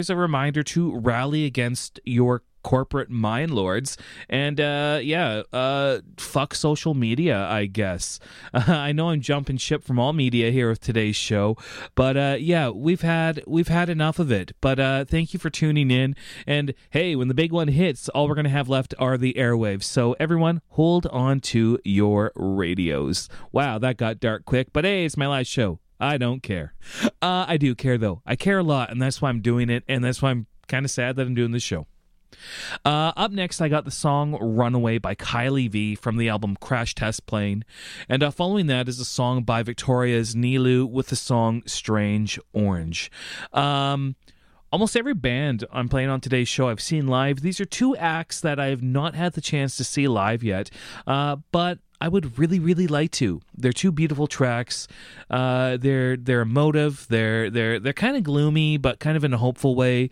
Here's a reminder to rally against your corporate mind lords and fuck social media, I guess. I know I'm jumping ship from all media here with today's show, but we've had enough of it. But thank you for tuning in, and hey, when the big one hits, all we're going to have left are the airwaves. So everyone, hold on to your radios. Wow, that got dark quick, but hey, it's my last show. I don't care. I do care, though. I care a lot, and that's why I'm doing it, and that's why I'm kind of sad that I'm doing this show. Up next, I got the song Runaway by Kylie V from the album Crash Test Plane. And following that is a song by Victoria's Nilu with the song Strange Orange. Almost every band I'm playing on today's show I've seen live. These are two acts that I have not had the chance to see live yet, but I would really, really like to. They're two beautiful tracks. They're emotive. They're kind of gloomy, but kind of in a hopeful way.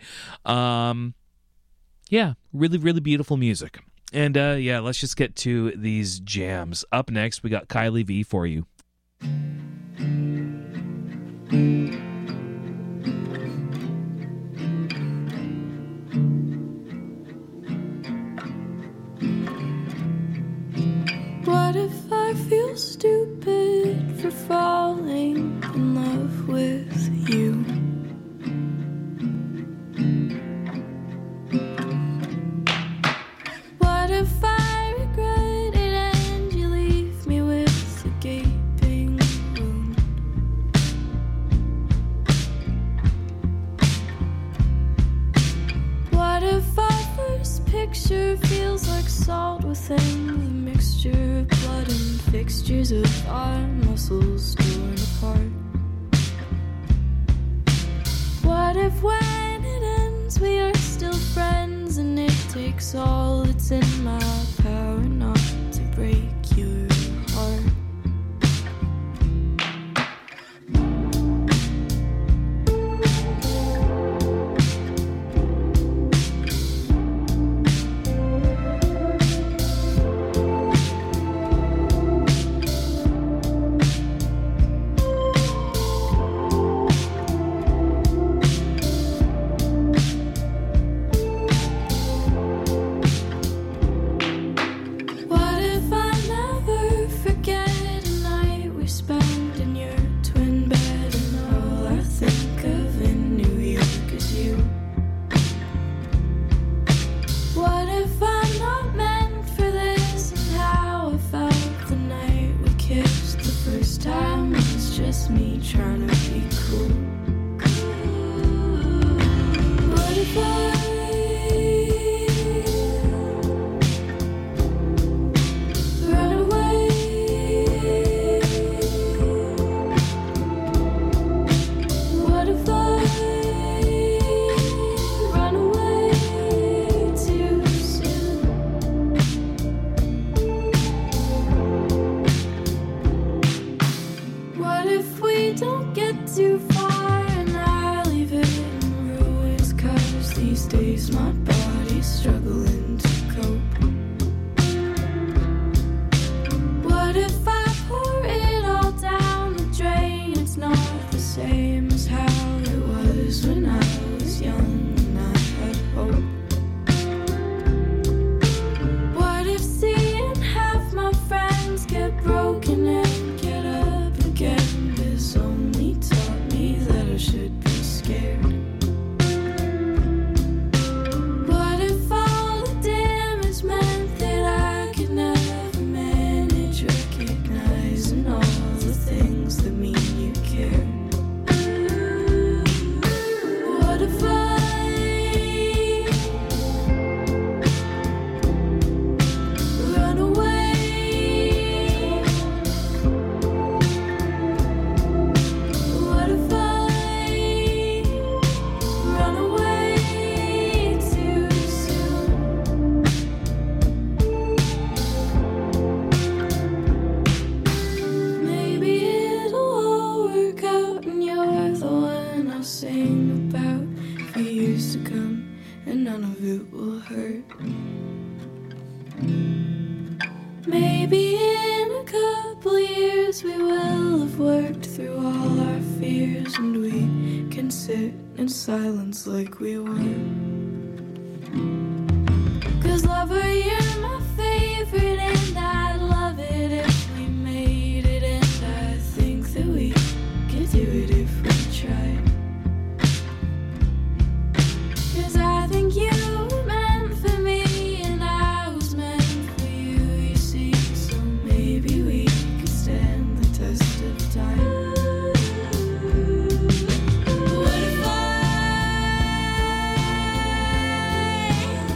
Really, really beautiful music. And let's just get to these jams. Up next, we got Kylie V for you. What if I feel stupid for falling in love with you? What if I regret it and you leave me with a gaping wound? What if our first picture feels like salt within the mixture of blood and fixtures of our muscles torn apart? What if when it ends we are still friends and it takes all that's in my power not to break your heart? in silence like we were. 'Cause lover, you're my favorite, and I'd love it if we made it. And I think that we could do it if we tried. 'Cause I think you were meant for me, and I was meant for you, you see. So maybe we could stand the test of time. What if I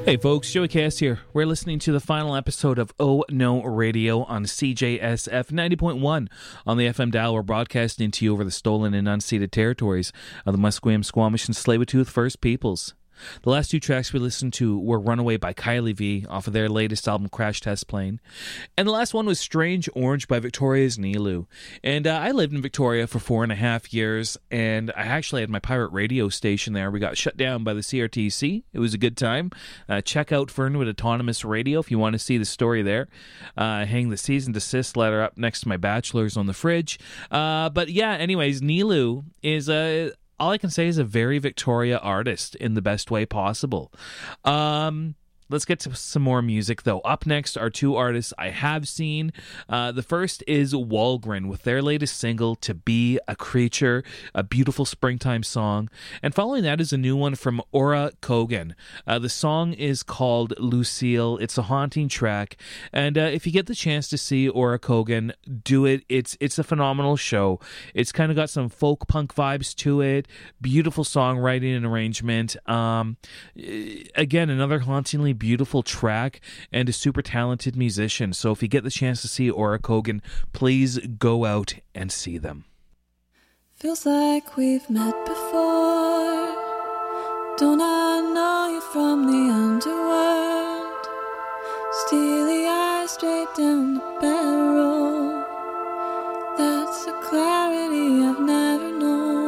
Hey folks, Joey Cass here. We're listening to the final episode of Oh No Radio on CJSF 90.1 on the FM dial. We're broadcasting to you over the stolen and unceded territories of the Musqueam, Squamish, and Tsleil-Waututh First Peoples. The last two tracks we listened to were Runaway by Kylie V off of their latest album Crash Test Plane. And the last one was Strange Orange by Victoria's Nilu. And I lived in Victoria for 4.5 years, and I actually had my pirate radio station there. We got shut down by the CRTC. It was a good time. Check out Fernwood Autonomous Radio if you want to see the story there. Hang the cease and desist letter up next to my bachelor's on the fridge. But yeah, anyways, Nilu is all I can say is a very Victoria artist in the best way possible. Let's get to some more music, though. Up next are two artists I have seen. The first is Walgren with their latest single, To Be a Creature, a beautiful springtime song. And following that is a new one from Aura Kogan. The song is called Lucille. It's a haunting track. And if you get the chance to see Aura Kogan, do it. It's a phenomenal show. It's kind of got some folk punk vibes to it. Beautiful songwriting and arrangement. Again, another hauntingly beautiful track and a super talented musician. So if you get the chance to see Aura Kogan, please go out and see them. Feels like we've met before. Don't I know you from the underworld? Steely eyes straight down the barrel. That's a clarity I've never known.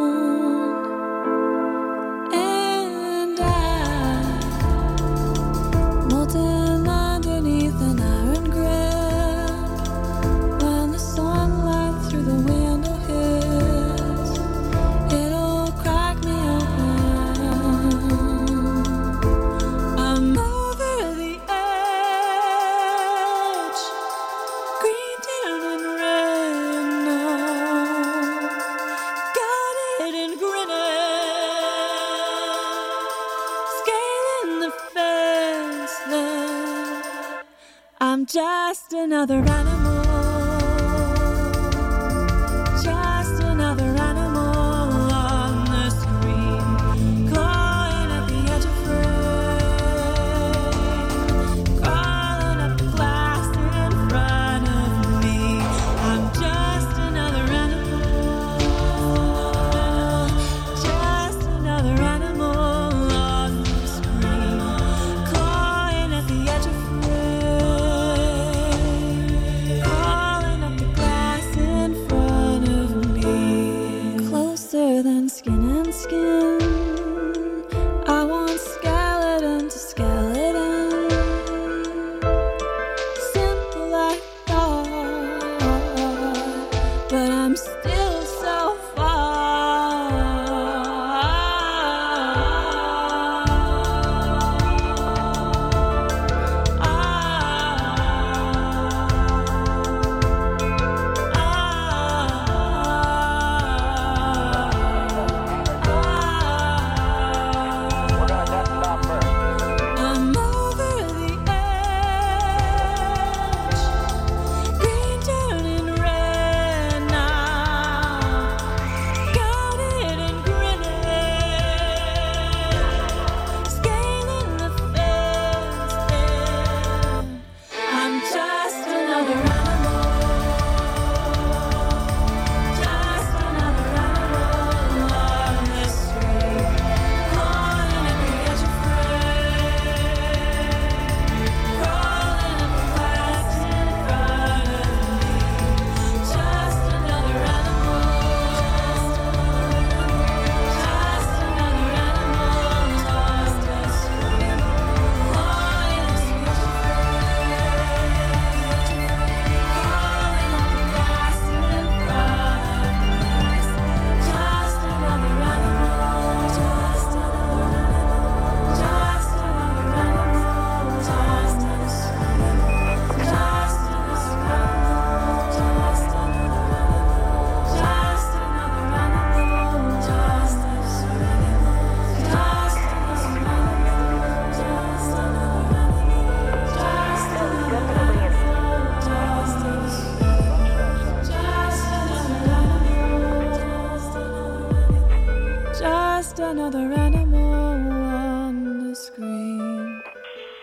Molten underneath an iron grip, when the sunlight through the window hits, it'll crack me open. I'm over the edge, green, tan, and red now. Got it and grinning, scaling the fence. I'm just another animal, just another animal on the screen, clawing at the edge of frame, crawling up the glass in front of me. I'm just another animal, just another animal on the screen, clawing at the edge of frame. Skin and skin, I want skeleton to skeleton. Simple I thought, but I'm still so far. Another animal on the screen.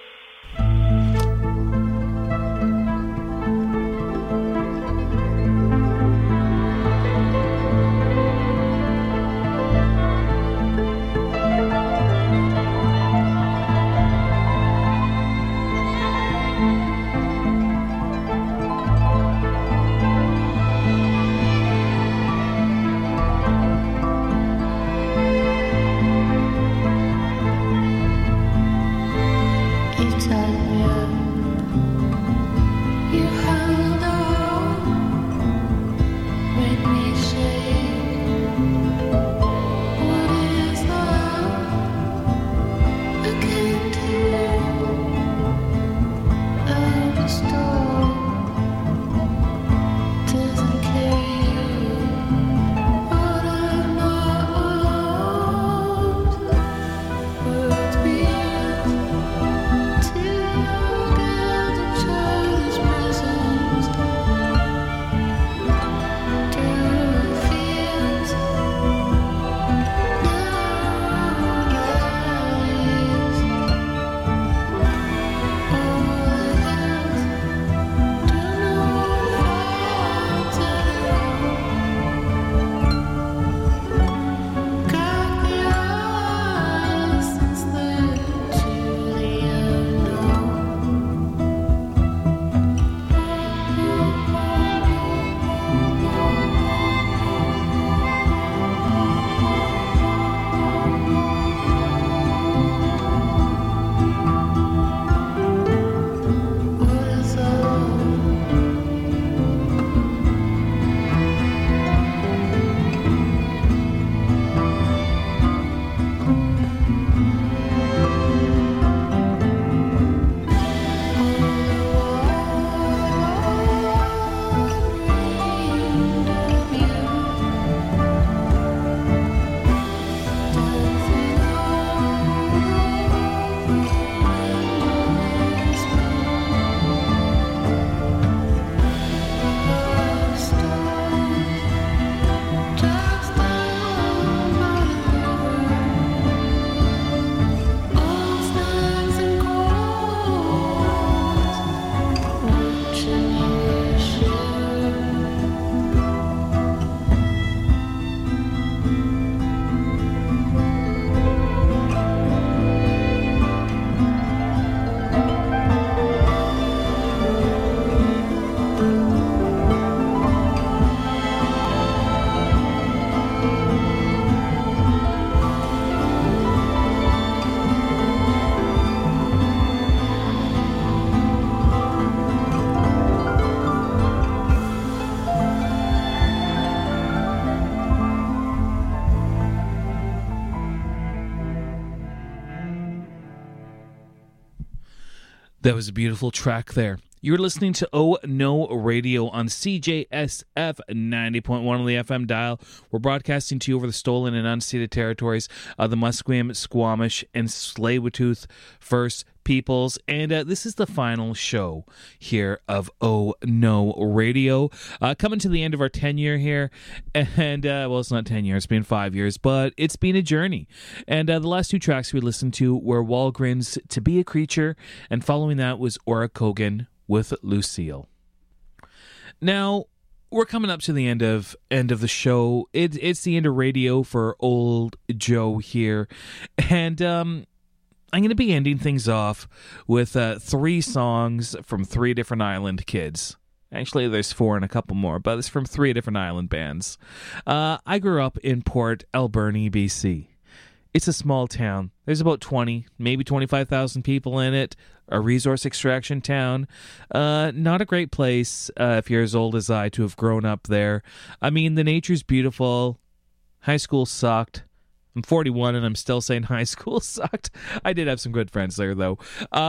That was a beautiful track there. You're listening to Oh No Radio on CJSF 90.1 on the FM dial. We're broadcasting to you over the stolen and unceded territories of the Musqueam, Squamish, and Tsleil-Waututh First Peoples. And this is the final show here of Oh No Radio. Coming to the end of our tenure here. And, well, it's not 10 years, it's been 5 years, but it's been a journey. And the last two tracks we listened to were Walgren's To Be a Creature, and following that was Ora Kogan with Lucille. Now, we're coming up to the end of the show. It's the end of radio for old Joe here. And I'm going to be ending things off with 3 songs from 3 different island kids. Actually, there's 4 and a couple more, but it's from 3 different island bands. I grew up in Port Alberni, BC. It's a small town. There's about 20, maybe 25,000 people in it. A resource extraction town. Not a great place if you're as old as I to have grown up there. I mean, the nature's beautiful. High school sucked. I'm 41 and I'm still saying high school sucked. I did have some good friends there, though.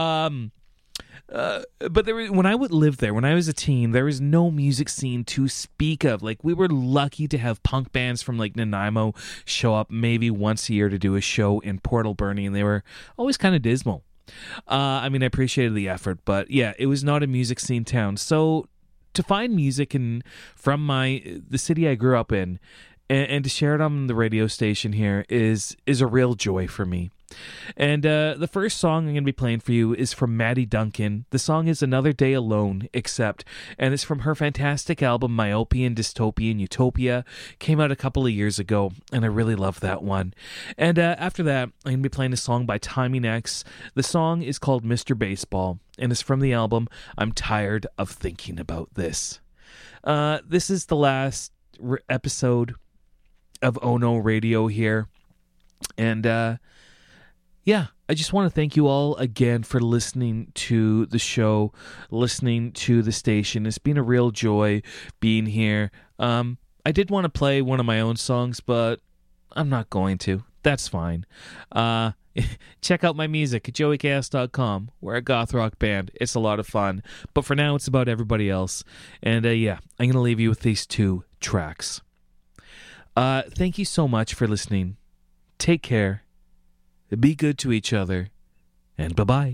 But when I would live there, when I was a teen, there was no music scene to speak of. Like, we were lucky to have punk bands from, like, Nanaimo show up maybe once a year to do a show in Port Alberni, and they were always kind of dismal. I mean, I appreciated the effort, but yeah, it was not a music scene town. So to find music from the city I grew up in and to share it on the radio station here is a real joy for me. And the first song I'm going to be playing for you is from Maddie Duncan. The song is Another Day Alone, and it's from her fantastic album Myopian Dystopian Utopia. Came out a couple of years ago, and I really love that one. And after that, I'm going to be playing a song by Timing X. The song is called Mr. Baseball, and it's from the album I'm Tired of Thinking About This. This is the last episode of Oh No Radio here. And yeah, I just want to thank you all again for listening to the show, listening to the station. It's been a real joy being here. I did want to play one of my own songs, but I'm not going to. That's fine. Check out my music at joeychaos.com. We're a goth rock band. It's a lot of fun. But for now, it's about everybody else. And yeah, I'm going to leave you with these 2 tracks. Thank you so much for listening. Take care. Be good to each other, and bye-bye.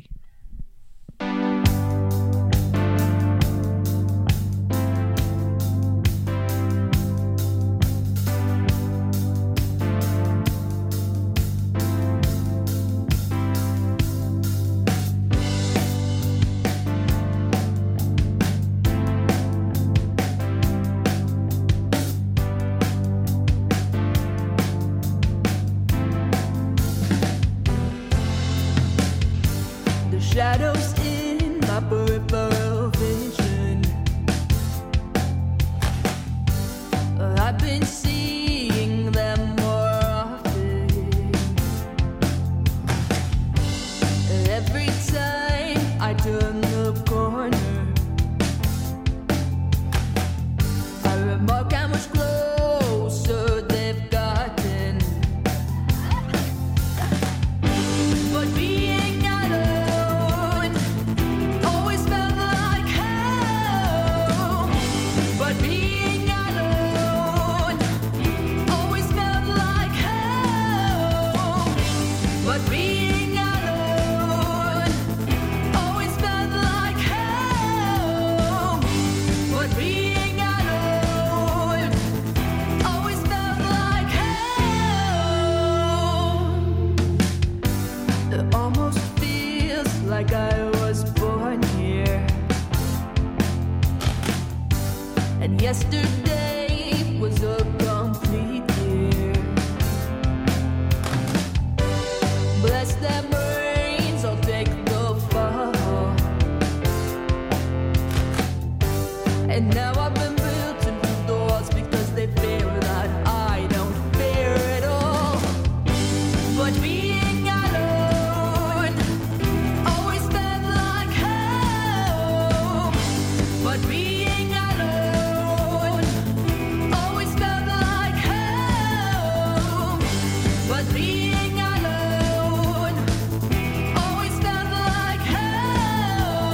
Shadows in my peripheral vision. I've been seeing them more often. Every time I turn the corner, I remark how much closer they've gotten. But being alone always felt like hell. But being alone always felt like hell. But being alone always felt like hell. But being alone always felt like hell. It almost feels like I was born here. And yesterday was a complete year. Bless their brains, I'll take the fall. And now I've been built into doors because they fear that I don't fear at all. But being alone always felt like hell. But being alone always felt like hell. But being alone always felt like hell.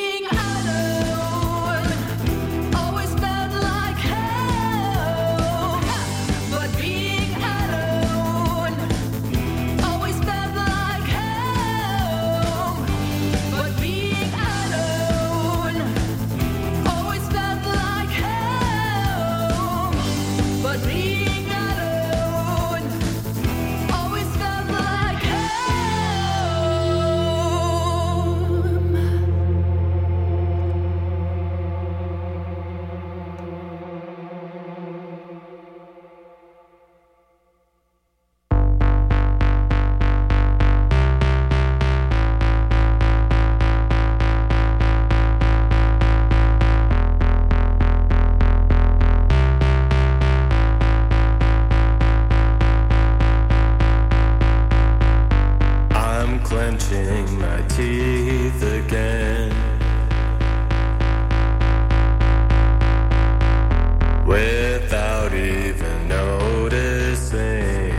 being alone always felt like home. But being alone always felt like home. But being alone always felt like home. But being alone always felt like home. I'm clenching my teeth again, without even noticing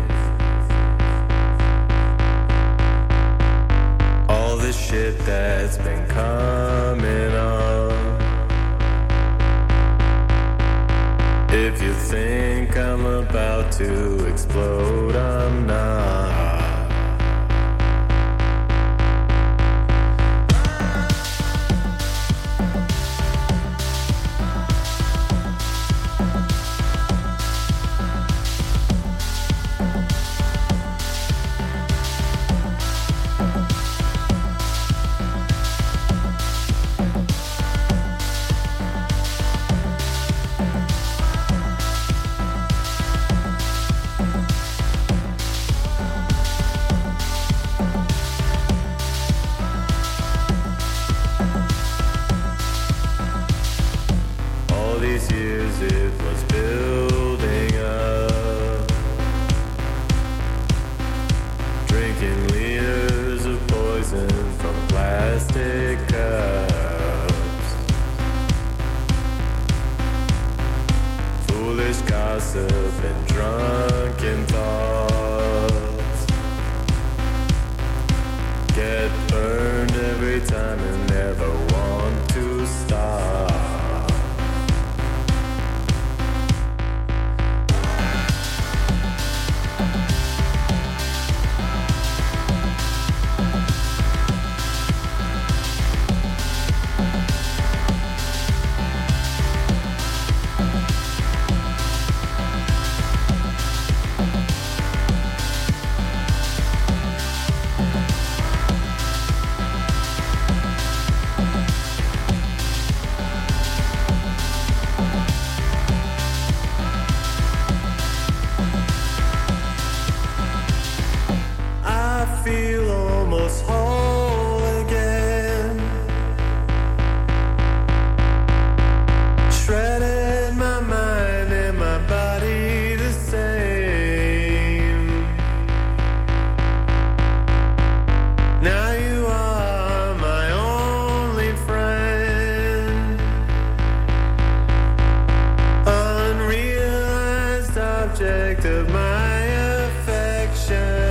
all the shit that's been coming on. If you think I'm about to explode, I'm not. All these years it was building up, drinking liters of poison from plastic cups. Foolish gossip and drunken thoughts get burned every time and never want to stop. I feel almost whole again, shredded my mind and my body the same. Now you are my only friend, unrealized object of my affection.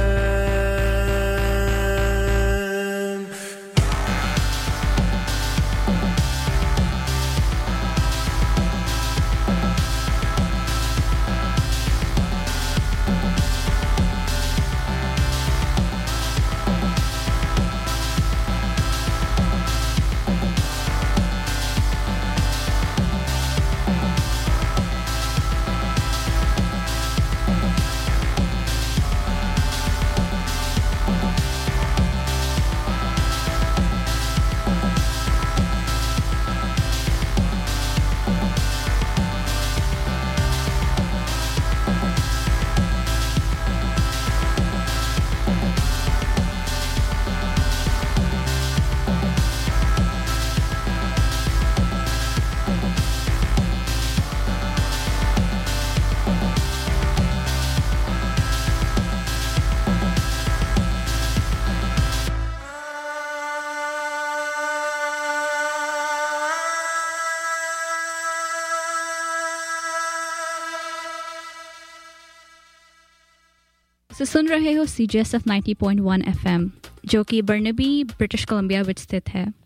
तो सुन रहे हो CJSF 90.1 FM जो कि Burnaby British Columbia ਵਿੱਚ ਸਥਿਤ ਹੈ